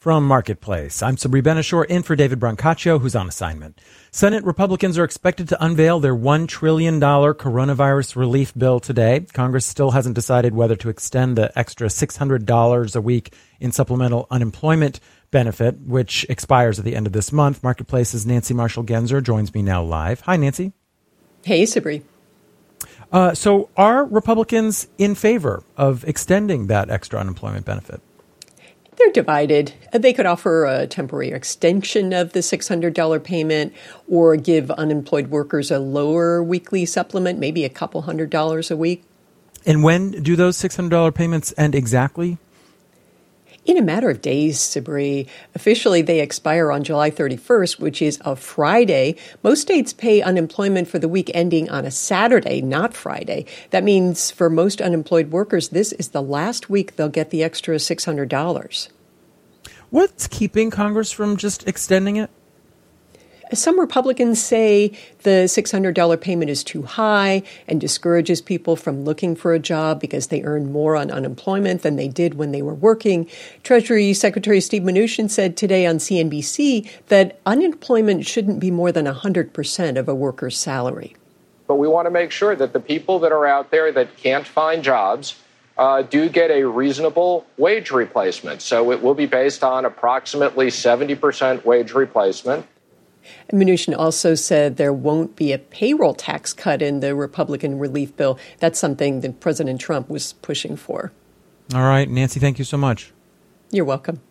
From Marketplace, I'm Sabri Benishore in for David Brancaccio, who's on assignment. Senate Republicans are expected to unveil their $1 trillion coronavirus relief bill today. Congress still hasn't decided whether to extend the extra $600 a week in supplemental unemployment benefit, which expires at the end of this month. Marketplace's Nancy Marshall-Genzer joins me now live. Hi, Nancy. Hey, Sabri. So are Republicans in favor of extending that extra unemployment benefit? They're divided. They could offer a temporary extension of the $600 payment or give unemployed workers a lower weekly supplement, maybe a couple $100 a week. And when do those $600 payments end exactly? In a matter of days, Sabri. Officially, they expire on July 31st, which is a Friday. Most states pay unemployment for the week ending on a Saturday, not Friday. That means for most unemployed workers, this is the last week they'll get the extra $600. What's keeping Congress from just extending it? Some Republicans say the $600 payment is too high and discourages people from looking for a job because they earn more on unemployment than they did when they were working. Treasury Secretary Steve Mnuchin said today on CNBC that unemployment shouldn't be more than 100% of a worker's salary. But we want to make sure that the people that are out there that can't find jobs do get a reasonable wage replacement. So it will be based on approximately 70% wage replacement. Mnuchin also said there won't be a payroll tax cut in the Republican relief bill. That's something that President Trump was pushing for. All right, Nancy, thank you so much. You're welcome.